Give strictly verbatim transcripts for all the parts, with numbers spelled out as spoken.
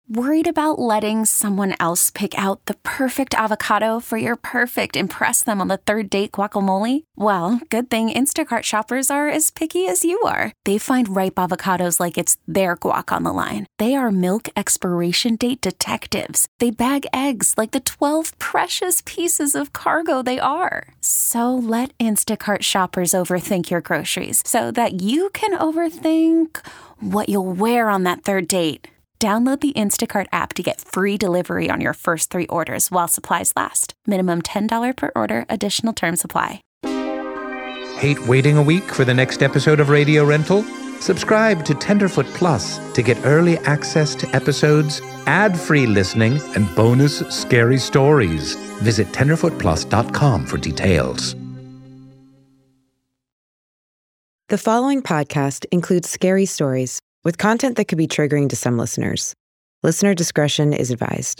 Worried about letting someone else pick out the perfect avocado for your perfect impress them on the third date guacamole? Well, good thing Instacart shoppers are as picky as you are. They find ripe avocados like it's their guac on the line. They are milk expiration date detectives. They bag eggs like the twelve precious pieces of cargo they are. So let Instacart shoppers overthink your groceries so that you can overthink what you'll wear on that third date. Download the Instacart app to get free delivery on your first three orders while supplies last. Minimum ten dollars per order. Additional terms apply. Hate waiting a week for the next episode of Radio Rental? Subscribe to Tenderfoot Plus to get early access to episodes, ad-free listening, and bonus scary stories. Visit tenderfoot plus dot com for details. The following podcast includes scary stories with content that could be triggering to some listeners. Listener discretion is advised.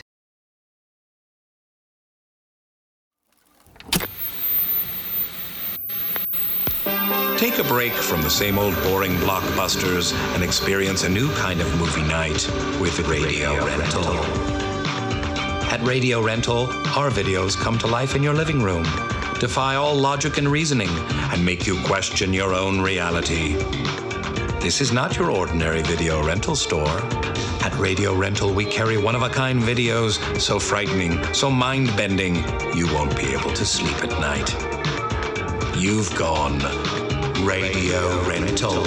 Take a break from the same old boring blockbusters and experience a new kind of movie night with Radio Rental. At Radio Rental, our videos come to life in your living room, defy all logic and reasoning, and make you question your own reality. This is not your ordinary video rental store. At Radio Rental, we carry one-of-a-kind videos so frightening, so mind-bending, you won't be able to sleep at night. You've gone Radio Rental.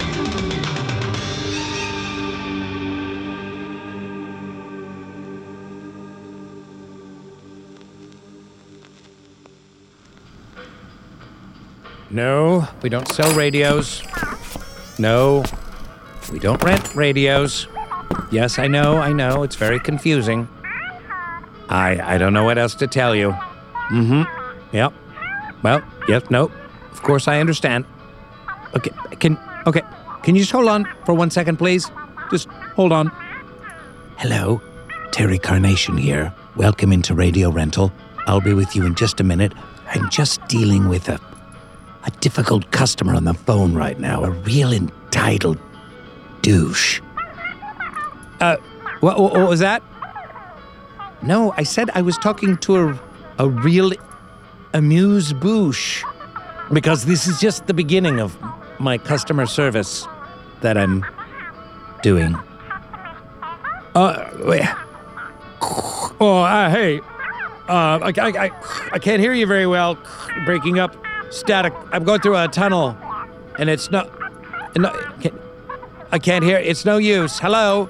No, we don't sell radios. No, we don't rent radios. Yes, I know, I know, it's very confusing. I I don't know what else to tell you. Mm-hmm, yep. Well, yes, no, of course I understand. Okay, can, okay, can you just hold on for one second, please? Just hold on. Hello, Terry Carnation here. Welcome into Radio Rental. I'll be with you in just a minute. I'm just dealing with a A difficult customer on the phone right now, a real entitled douche. Uh, what, what, what was that? No, I said I was talking to a, a real amuse-bouche, because this is just the beginning of my customer service that I'm doing. Uh, wait. Oh, uh, hey, uh, I, I, I, I can't hear you very well, breaking up. Static. I'm going through a tunnel, and it's no, no can't, I can't hear. It's no use. Hello?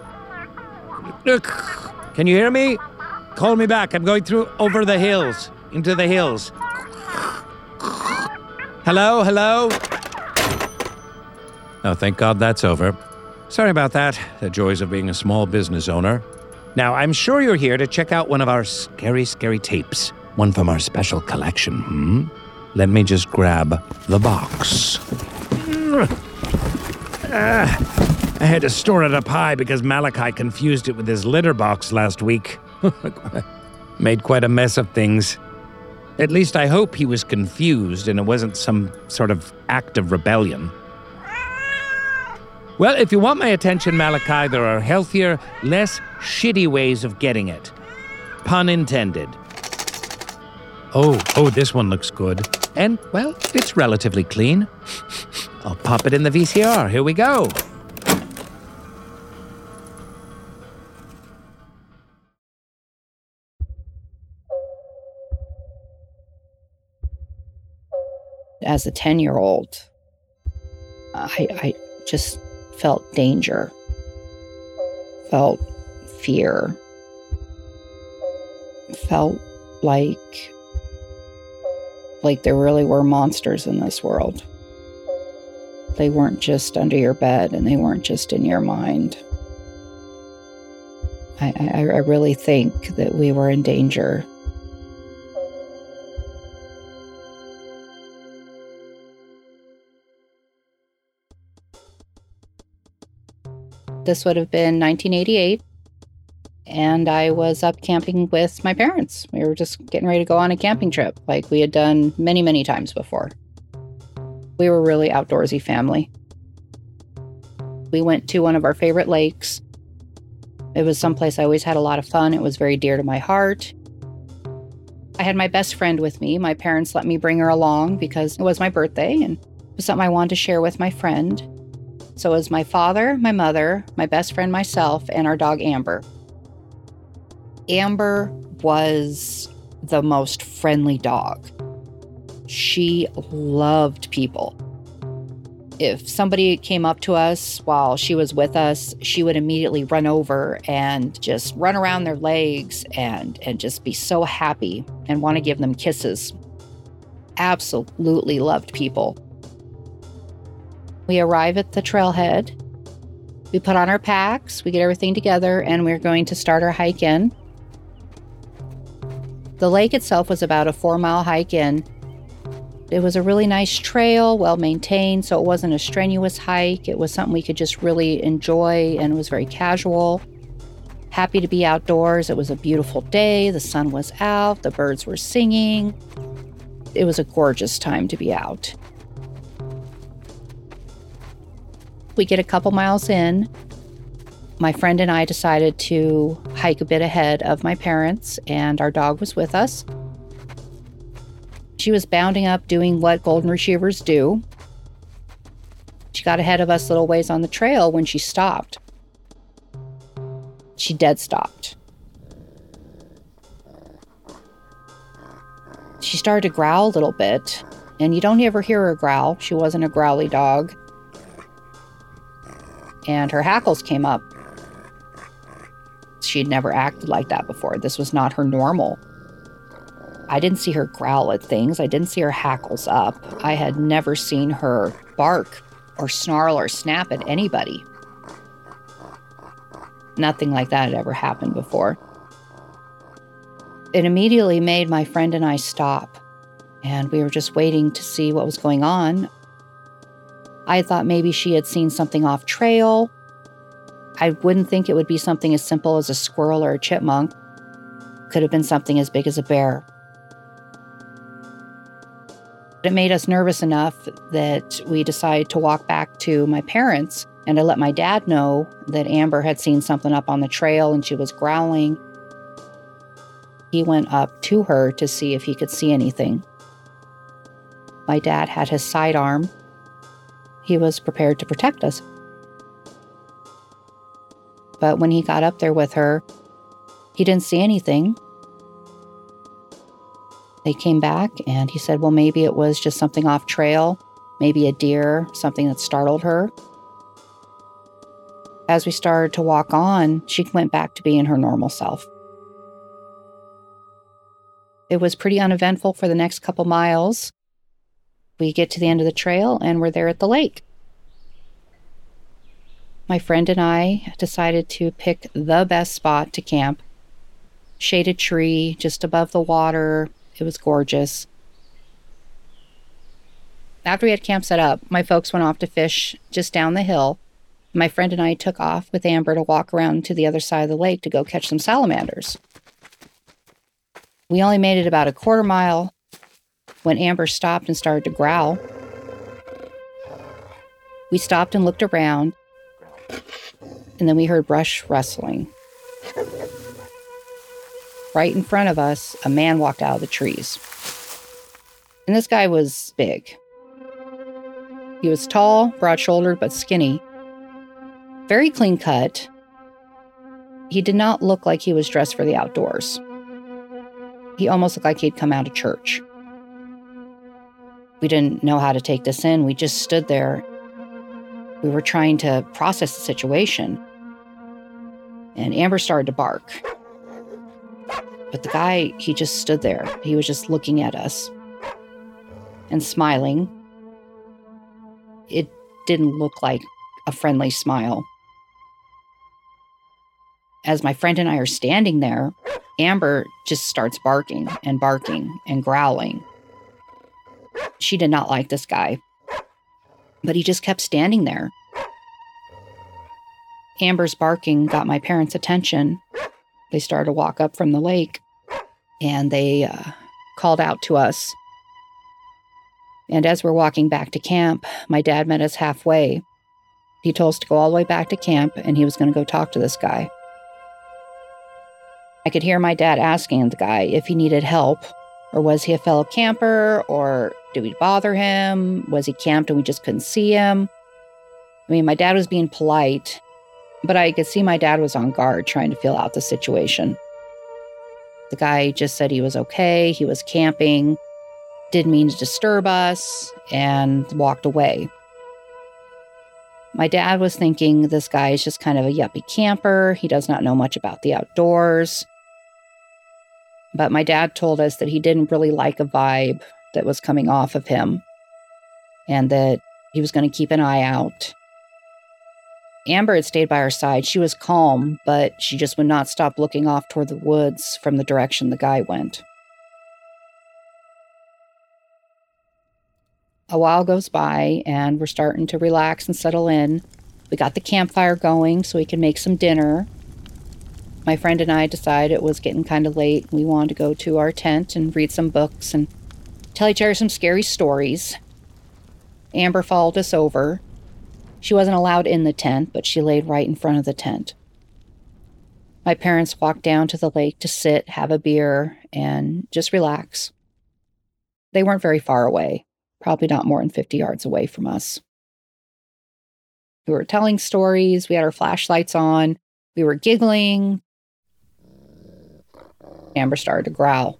Can you hear me? Call me back. I'm going through over the hills, into the hills. Hello? Hello? Oh, thank God that's over. Sorry about that. The joys of being a small business owner. Now, I'm sure you're here to check out one of our scary, scary tapes. One from our special collection, hmm? Let me just grab the box. Uh, I had to store it up high because Malachi confused it with his litter box last week. Made quite a mess of things. At least I hope he was confused and it wasn't some sort of act of rebellion. Well, if you want my attention, Malachi, there are healthier, less shitty ways of getting it. Pun intended. Oh, oh, this one looks good. And, well, it's relatively clean. I'll pop it in the V C R. Here we go. As a ten-year-old, I, I just felt danger, felt fear, felt like like there really were monsters in this world. They weren't just under your bed and they weren't just in your mind. I, I, I really think that we were in danger. This would have been nineteen eighty-eight, and I was up camping with my parents. We were just getting ready to go on a camping trip like we had done many, many times before. We were a really outdoorsy family. We went to one of our favorite lakes. It was someplace I always had a lot of fun. It was very dear to my heart. I had my best friend with me. My parents let me bring her along because it was my birthday and it was something I wanted to share with my friend. So it was my father, my mother, my best friend, myself, and our dog Amber. Amber was the most friendly dog. She loved people. If somebody came up to us while she was with us, she would immediately run over and just run around their legs and, and just be so happy and want to give them kisses. Absolutely loved people. We arrive at the trailhead. We put on our packs, we get everything together, and we're going to start our hike in. The lake itself was about a four-mile hike in. It was a really nice trail, well-maintained, so it wasn't a strenuous hike. It was something we could just really enjoy, and it was very casual. Happy to be outdoors. It was a beautiful day. The sun was out. The birds were singing. It was a gorgeous time to be out. We get a couple miles in. My friend and I decided to hike a bit ahead of my parents, and our dog was with us. She was bounding up, doing what golden retrievers do. She got ahead of us a little ways on the trail when she stopped. She dead stopped. She started to growl a little bit, and you don't ever hear her growl. She wasn't a growly dog. And her hackles came up. She'd never acted like that before. This was not her normal. I didn't see her growl at things. I didn't see her hackles up. I had never seen her bark or snarl or snap at anybody. Nothing like that had ever happened before. It immediately made my friend and I stop, and we were just waiting to see what was going on. I thought maybe she had seen something off trail. I wouldn't think it would be something as simple as a squirrel or a chipmunk. Could have been something as big as a bear. It made us nervous enough that we decided to walk back to my parents, and I let my dad know that Amber had seen something up on the trail and she was growling. He went up to her to see if he could see anything. My dad had his sidearm. He was prepared to protect us. But when he got up there with her, he didn't see anything. They came back and he said, well, maybe it was just something off trail, maybe a deer, something that startled her. As we started to walk on, she went back to being her normal self. It was pretty uneventful for the next couple miles. We get to the end of the trail and we're there at the lake. My friend and I decided to pick the best spot to camp. Shaded tree just above the water. It was gorgeous. After we had camp set up, my folks went off to fish just down the hill. My friend and I took off with Amber to walk around to the other side of the lake to go catch some salamanders. We only made it about a quarter mile when Amber stopped and started to growl. We stopped and looked around, and then we heard brush rustling. Right in front of us, a man walked out of the trees. And this guy was big. He was tall, broad-shouldered, but skinny. Very clean cut. He did not look like he was dressed for the outdoors. He almost looked like he'd come out of church. We didn't know how to take this in. We just stood there. We were trying to process the situation. And Amber started to bark. But the guy, he just stood there. He was just looking at us and smiling. It didn't look like a friendly smile. As my friend and I are standing there, Amber just starts barking and barking and growling. She did not like this guy, but he just kept standing there. Amber's barking got my parents' attention. They started to walk up from the lake, and they uh, called out to us. And as we're walking back to camp, my dad met us halfway. He told us to go all the way back to camp, and he was going to go talk to this guy. I could hear my dad asking the guy if he needed help, or was he a fellow camper, or did we bother him? Was he camped and we just couldn't see him? I mean, my dad was being polite, but I could see my dad was on guard trying to feel out the situation. The guy just said he was okay, he was camping, didn't mean to disturb us, and walked away. My dad was thinking this guy is just kind of a yuppie camper. He does not know much about the outdoors. But my dad told us that he didn't really like a vibe that was coming off of him and that he was going to keep an eye out. Amber had stayed by our side. She was calm, but she just would not stop looking off toward the woods from the direction the guy went. A while goes by, and we're starting to relax and settle in. We got the campfire going so we could make some dinner. My friend and I decided it was getting kind of late. We wanted to go to our tent and read some books and tell each other some scary stories. Amber followed us over. She wasn't allowed in the tent, but she laid right in front of the tent. My parents walked down to the lake to sit, have a beer, and just relax. They weren't very far away, probably not more than fifty yards away from us. We were telling stories, we had our flashlights on, we were giggling. Amber started to growl.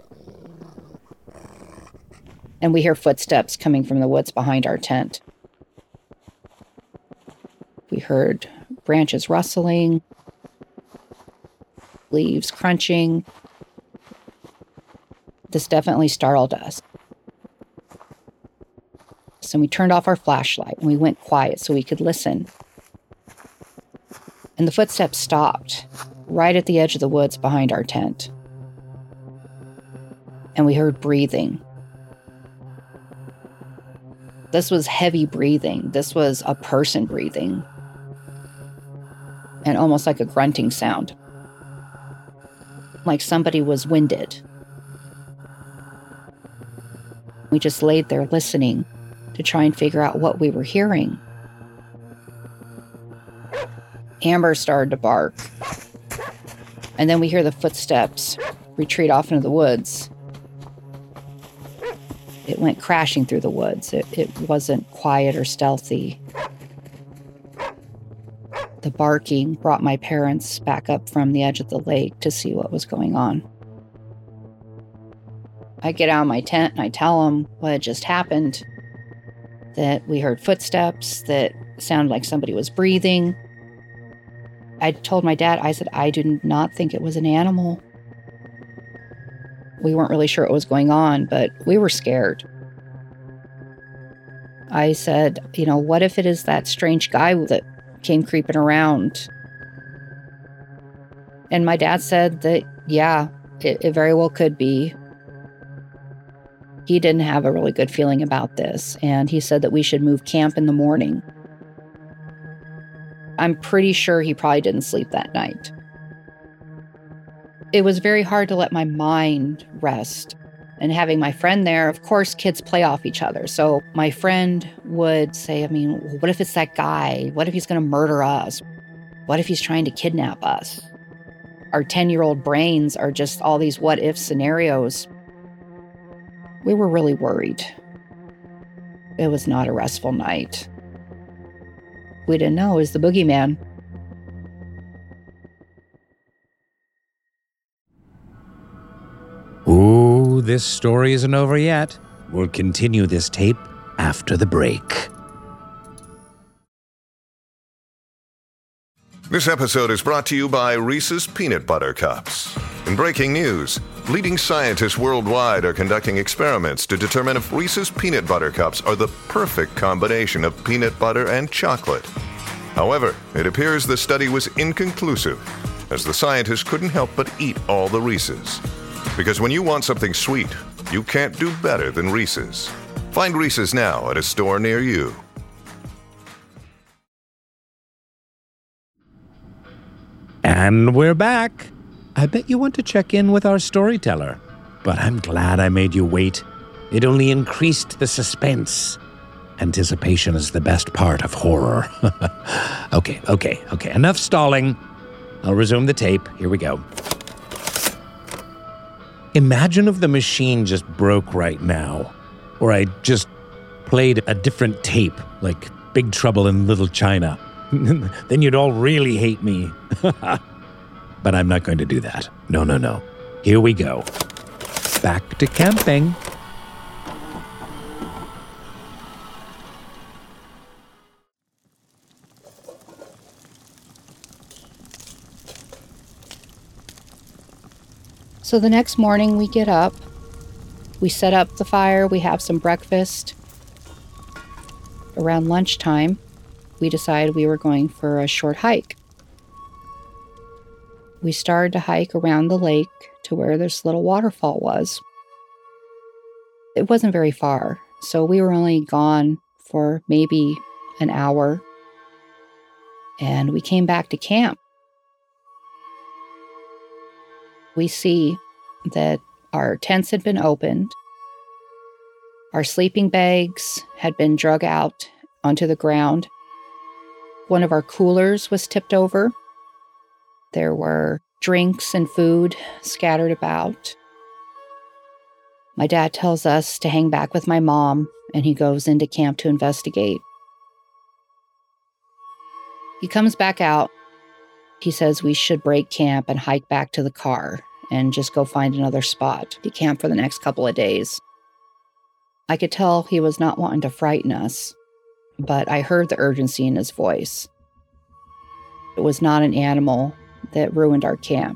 And we hear footsteps coming from the woods behind our tent. We heard branches rustling, leaves crunching. This definitely startled us. So we turned off our flashlight and we went quiet so we could listen. And the footsteps stopped right at the edge of the woods behind our tent. And we heard breathing. This was heavy breathing. This was a person breathing. And almost like a grunting sound. Like somebody was winded. We just laid there listening to try and figure out what we were hearing. Amber started to bark. And then we hear the footsteps retreat off into the woods. It went crashing through the woods. It, it wasn't quiet or stealthy. The barking brought my parents back up from the edge of the lake to see what was going on. I get out of my tent and I tell them what had just happened, that we heard footsteps that sounded like somebody was breathing. I told my dad, I said, I do not think it was an animal. We weren't really sure what was going on, but we were scared. I said, you know, what if it is that strange guy that came creeping around? And my dad said that, yeah, it, it very well could be. He didn't have a really good feeling about this, and he said that we should move camp in the morning. I'm pretty sure he probably didn't sleep that night. It was very hard to let my mind rest. And having my friend there, of course, kids play off each other. So my friend would say, I mean, what if it's that guy? What if he's going to murder us? What if he's trying to kidnap us? Our ten-year-old brains are just all these what-if scenarios. We were really worried. It was not a restful night. We didn't know it was the boogeyman. Ooh, this story isn't over yet. We'll continue this tape after the break. This episode is brought to you by Reese's Peanut Butter Cups. In breaking news, leading scientists worldwide are conducting experiments to determine if Reese's Peanut Butter Cups are the perfect combination of peanut butter and chocolate. However, it appears the study was inconclusive, as the scientists couldn't help but eat all the Reese's. Because when you want something sweet, you can't do better than Reese's. Find Reese's now at a store near you. And we're back. I bet you want to check in with our storyteller, but I'm glad I made you wait. It only increased the suspense. Anticipation is the best part of horror. okay, okay, okay. Enough stalling. I'll resume the tape. Here we go. Imagine if the machine just broke right now, or I just played a different tape, like Big Trouble in Little China. Then you'd all really hate me. But I'm not going to do that. No, no, no. Here we go. Back to camping. So the next morning we get up, we set up the fire, we have some breakfast. Around lunchtime, we decided we were going for a short hike. We started to hike around the lake to where this little waterfall was. It wasn't very far, so we were only gone for maybe an hour. And we came back to camp. We see that our tents had been opened. Our sleeping bags had been drug out onto the ground. One of our coolers was tipped over. There were drinks and food scattered about. My dad tells us to hang back with my mom, and he goes into camp to investigate. He comes back out. He says we should break camp and hike back to the car and just go find another spot to camp for the next couple of days. I could tell he was not wanting to frighten us, but I heard the urgency in his voice. It was not an animal that ruined our camp.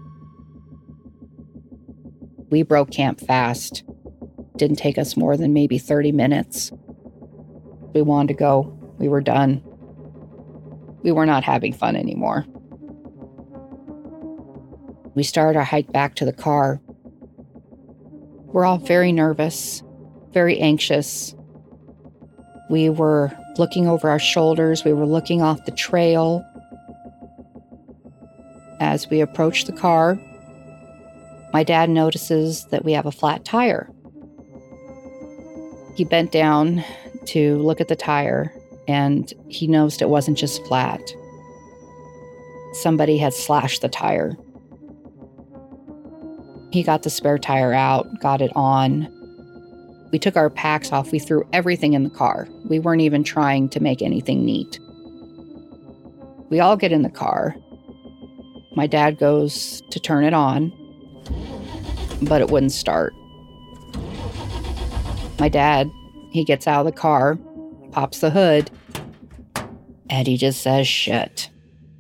We broke camp fast. Didn't take us more than maybe thirty minutes. We wanted to go. We were done. We were not having fun anymore. We started our hike back to the car. We're all very nervous, very anxious. We were looking over our shoulders. We were looking off the trail. As we approach the car, my dad notices that we have a flat tire. He bent down to look at the tire, and he noticed it wasn't just flat. Somebody had slashed the tire. He got the spare tire out, got it on. We took our packs off. We threw everything in the car. We weren't even trying to make anything neat. We all get in the car. My dad goes to turn it on, but it wouldn't start. My dad, he gets out of the car, pops the hood, and he just says, "Shit."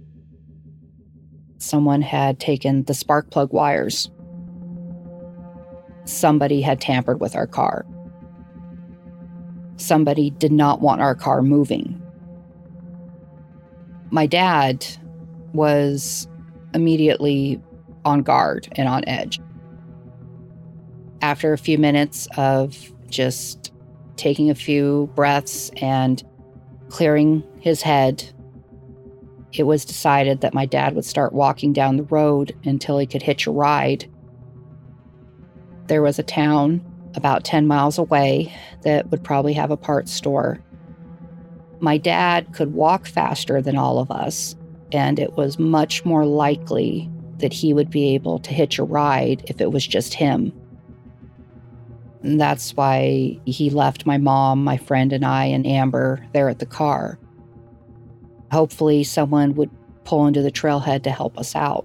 Someone had taken the spark plug wires. Somebody had tampered with our car. Somebody did not want our car moving. My dad was immediately on guard and on edge. After a few minutes of just taking a few breaths and clearing his head, it was decided that my dad would start walking down the road until he could hitch a ride. There was a town about ten miles away that would probably have a parts store. My dad could walk faster than all of us, and it was much more likely that he would be able to hitch a ride if it was just him. And that's why he left my mom, my friend, and I, and Amber there at the car. Hopefully someone would pull into the trailhead to help us out.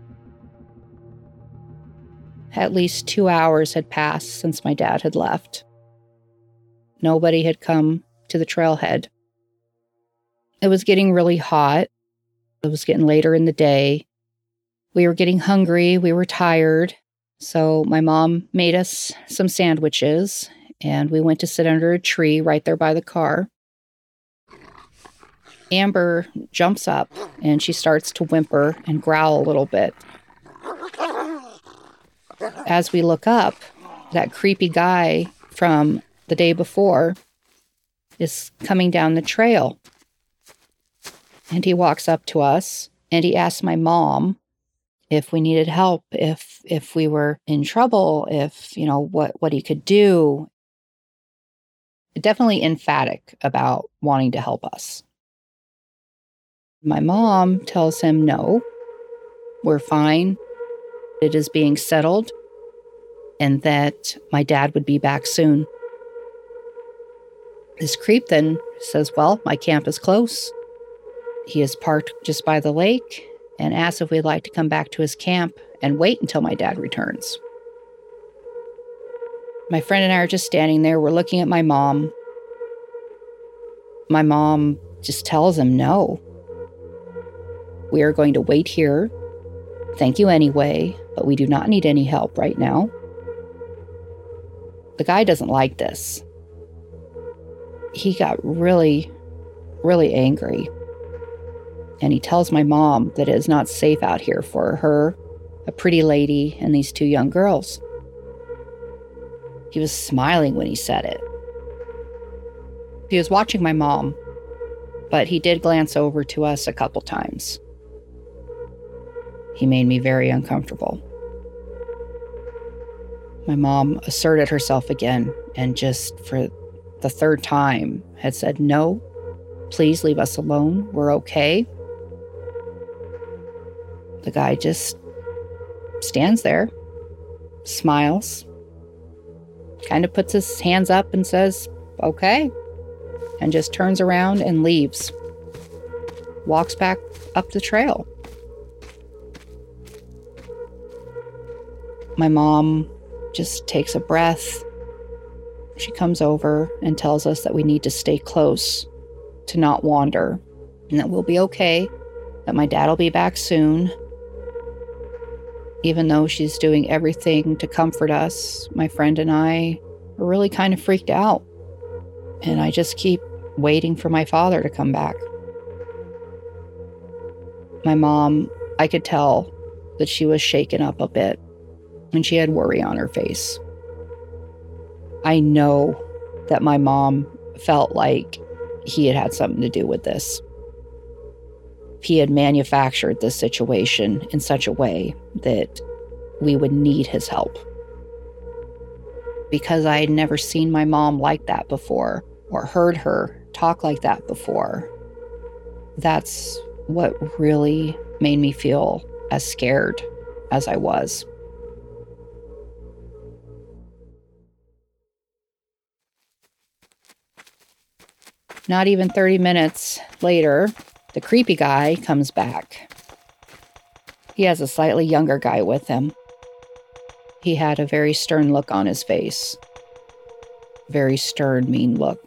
At least two hours had passed since my dad had left. Nobody had come to the trailhead. It was getting really hot. It was getting later in the day. We were getting hungry. We were tired. So my mom made us some sandwiches, and we went to sit under a tree right there by the car. Amber jumps up, and she starts to whimper and growl a little bit. As we look up, that creepy guy from the day before is coming down the trail. And he walks up to us, and he asks my mom if we needed help, if if we were in trouble, if, you know, what, what he could do. Definitely emphatic about wanting to help us. My mom tells him, no, we're fine. It is being settled. and that my dad would be back soon. This creep then says, well, my camp is close. He is parked just by the lake and asks if we'd like to come back to his camp and wait until my dad returns. My friend and I are just standing there. We're looking at my mom. My mom just tells him, no. We are going to wait here. Thank you anyway, but we do not need any help right now. The guy doesn't like this. He got really, really angry. And he tells my mom that it is not safe out here for her, a pretty lady, and these two young girls. He was smiling when he said it. He was watching my mom, but he did glance over to us a couple times. He made me very uncomfortable. My mom asserted herself again and just for the third time had said, no, please leave us alone. We're okay. The guy just stands there, smiles, kind of puts his hands up and says, okay, and just turns around and leaves. Walks back up the trail. My mom just takes a breath. She comes over and tells us that we need to stay close, to not wander, and that we'll be okay, that my dad will be back soon. Even though she's doing everything to comfort us, my friend and I are really kind of freaked out. And I just keep waiting for my father to come back. My mom, I could tell that she was shaken up a bit, and she had worry on her face. I know that my mom felt like he had had something to do with this. He had manufactured this situation in such a way that we would need his help. Because I had never seen my mom like that before, or heard her talk like that before. That's what really made me feel as scared as I was. Not even thirty minutes later, the creepy guy comes back. He has a slightly younger guy with him. He had a very stern look on his face. Very stern, mean look.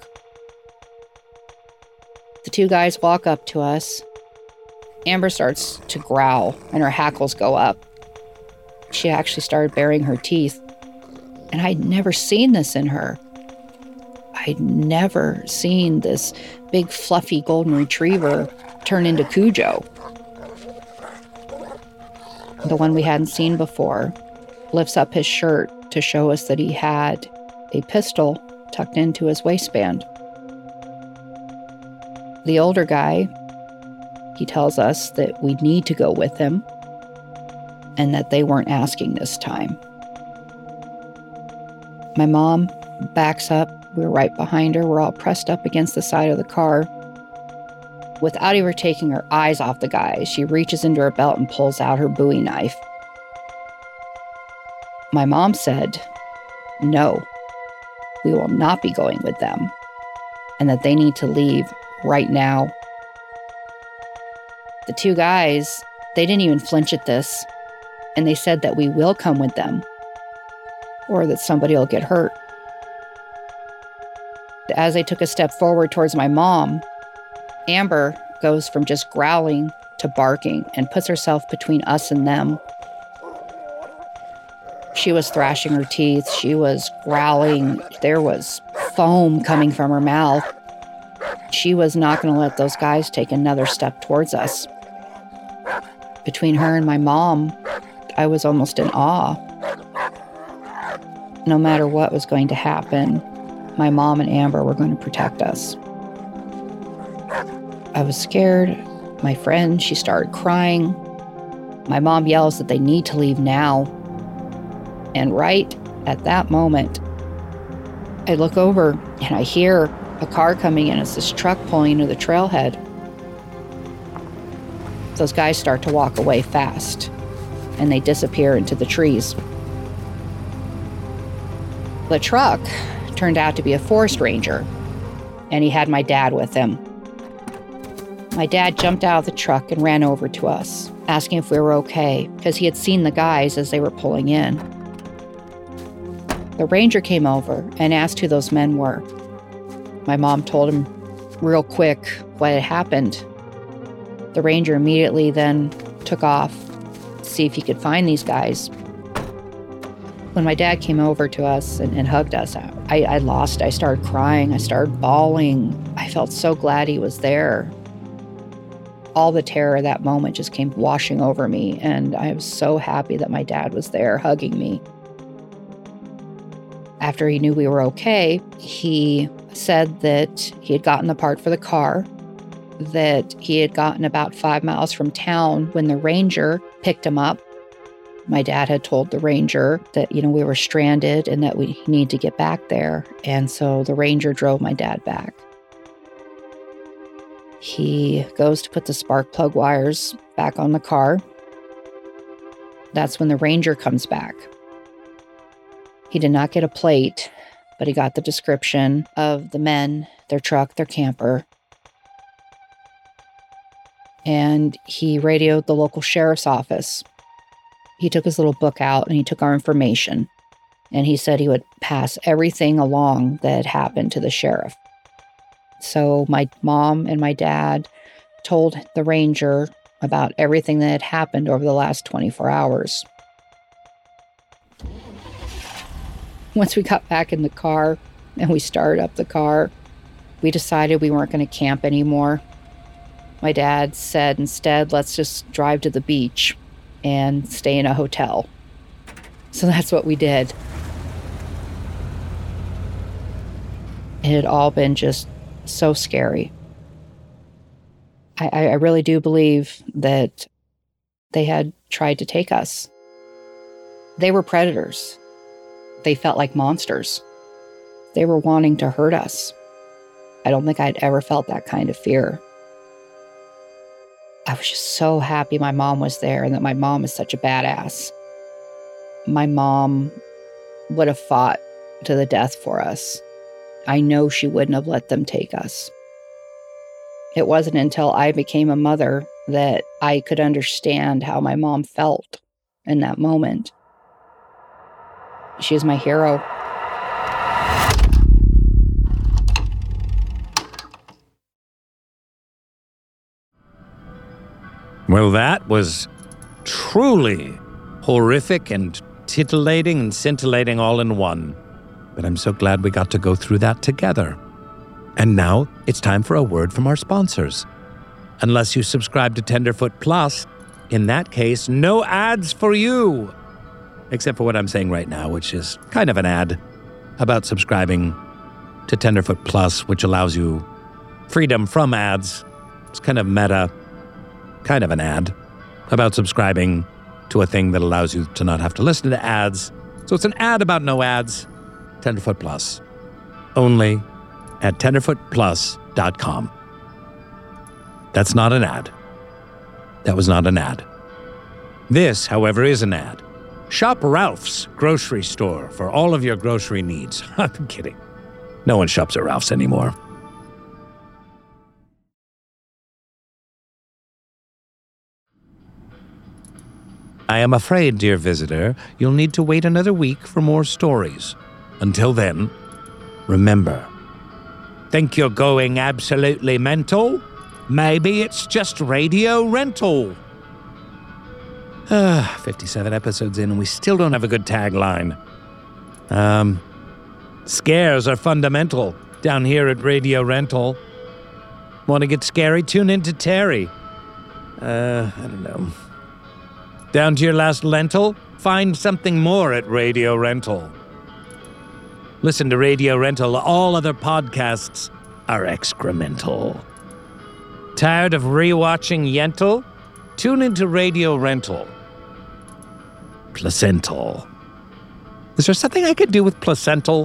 The two guys walk up to us. Amber starts to growl, and her hackles go up. She actually started baring her teeth. And I'd never seen this in her. I'd never seen this big, fluffy golden retriever turn into Cujo. The one we hadn't seen before lifts up his shirt to show us that he had a pistol tucked into his waistband. The older guy, he tells us that we need to go with him and that they weren't asking this time. My mom backs up. We're right behind her. We're all pressed up against the side of the car. Without ever taking her eyes off the guy, she reaches into her belt and pulls out her Bowie knife. My mom said, no, we will not be going with them, and that they need to leave right now. The two guys, they didn't even flinch at this, and they said that we will come with them, or that somebody will get hurt. As they took a step forward towards my mom, Amber goes from just growling to barking and puts herself between us and them. She was thrashing her teeth. She was growling. There was foam coming from her mouth. She was not going to let those guys take another step towards us. Between her and my mom, I was almost in awe. No matter what was going to happen, my mom and Amber were going to protect us. I was scared. My friend, she started crying. My mom yells that they need to leave now. And right at that moment, I look over and I hear a car coming in. It's this truck pulling into the trailhead. Those guys start to walk away fast, and they disappear into the trees. The truck turned out to be a forest ranger, and he had my dad with him. My dad jumped out of the truck and ran over to us, asking if we were okay, because he had seen the guys as they were pulling in. The ranger came over and asked who those men were. My mom told him real quick what had happened. The ranger immediately then took off to see if he could find these guys. When my dad came over to us and, and hugged us, I, I lost. I started crying. I started bawling. I felt so glad he was there. All the terror of that moment just came washing over me, and I was so happy that my dad was there hugging me. After he knew we were okay, he said that he had gotten the part for the car, that he had gotten about five miles from town when the ranger picked him up. My dad had told the ranger that, you know, we were stranded and that we need to get back there. And so the ranger drove my dad back. He goes to put the spark plug wires back on the car. That's when the ranger comes back. He did not get a plate, but he got the description of the men, their truck, their camper. And he radioed the local sheriff's office. He took his little book out and he took our information. And he said he would pass everything along that had happened to the sheriff. So my mom and my dad told the ranger about everything that had happened over the last twenty-four hours. Once we got back in the car and we started up the car, we decided we weren't going to camp anymore. My dad said instead, let's just drive to the beach and stay in a hotel. So that's what we did. It had all been just so scary. I, I really do believe that they had tried to take us. They were predators. They felt like monsters. They were wanting to hurt us. I don't think I'd ever felt that kind of fear. I was just so happy my mom was there and that my mom is such a badass. My mom would have fought to the death for us. I know she wouldn't have let them take us. It wasn't until I became a mother that I could understand how my mom felt in that moment. She is my hero. Well, that was truly horrific and titillating and scintillating all in one. But I'm so glad we got to go through that together. And now it's time for a word from our sponsors. Unless you subscribe to Tenderfoot Plus, in that case, no ads for you. Except for what I'm saying right now, which is kind of an ad about subscribing to Tenderfoot Plus, which allows you freedom from ads. It's kind of meta, kind of an ad about subscribing to a thing that allows you to not have to listen to ads. So it's an ad about no ads. Tenderfoot Plus. Only at tenderfoot plus dot com. That's not an ad. That was not an ad. This, however, is an ad. Shop Ralph's grocery store for all of your grocery needs. I'm kidding. No one shops at Ralph's anymore. I am afraid, dear visitor, you'll need to wait another week for more stories. Until then, remember, think you're going absolutely mental? Maybe it's just radio rental. Uh, fifty-seven episodes in and we still don't have a good tagline. Um, scares are fundamental down here at Radio Rental. Want to get scary? Tune in to Terry. Uh, I don't know. Down to your last lentil? Find something more at Radio Rental. Listen to Radio Rental. All other podcasts are excremental. Tired of rewatching Yentl? Tune into Radio Rental. Placental. Is there something I could do with placental?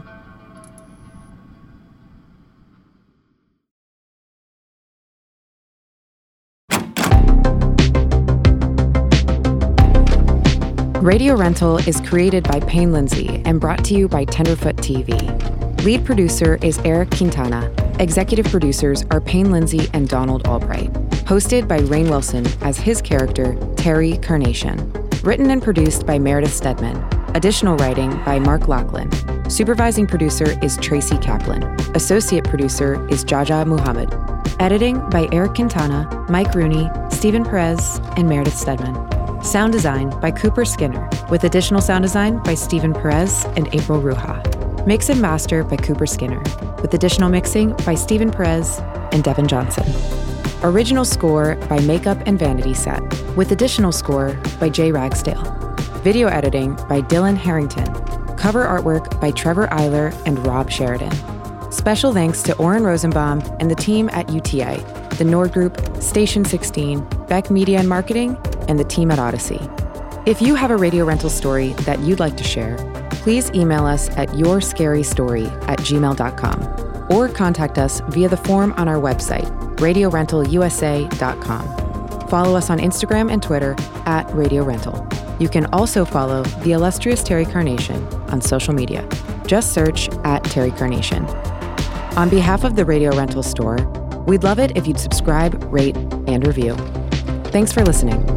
Radio Rental is created by Payne Lindsay and brought to you by Tenderfoot T V. Lead producer is Eric Quintana. Executive producers are Payne Lindsay and Donald Albright. Hosted by Rainn Wilson as his character, Terry Carnation. Written and produced by Meredith Stedman. Additional writing by Mark Lachlan. Supervising producer is Tracy Kaplan. Associate producer is Jaja Muhammad. Editing by Eric Quintana, Mike Rooney, Stephen Perez, and Meredith Stedman. Sound design by Cooper Skinner, with additional sound design by Stephen Perez and April Ruha. Mix and master by Cooper Skinner, with additional mixing by Stephen Perez and Devin Johnson. Original score by Makeup and Vanity Set, with additional score by Jay Ragsdale. Video editing by Dylan Harrington. Cover artwork by Trevor Eiler and Rob Sheridan. Special thanks to Oren Rosenbaum and the team at U T A, the Nord Group, Station sixteen, Beck Media and Marketing, and the team at Odyssey. If you have a radio rental story that you'd like to share, please email us at yourscarystory at gmail dot com or contact us via the form on our website, radio rental u s a dot com. Follow us on Instagram and Twitter at Radio Rental. You can also follow the illustrious Terry Carnation on social media. Just search at Terry Carnation. On behalf of the Radio Rental store, we'd love it if you'd subscribe, rate, and review. Thanks for listening.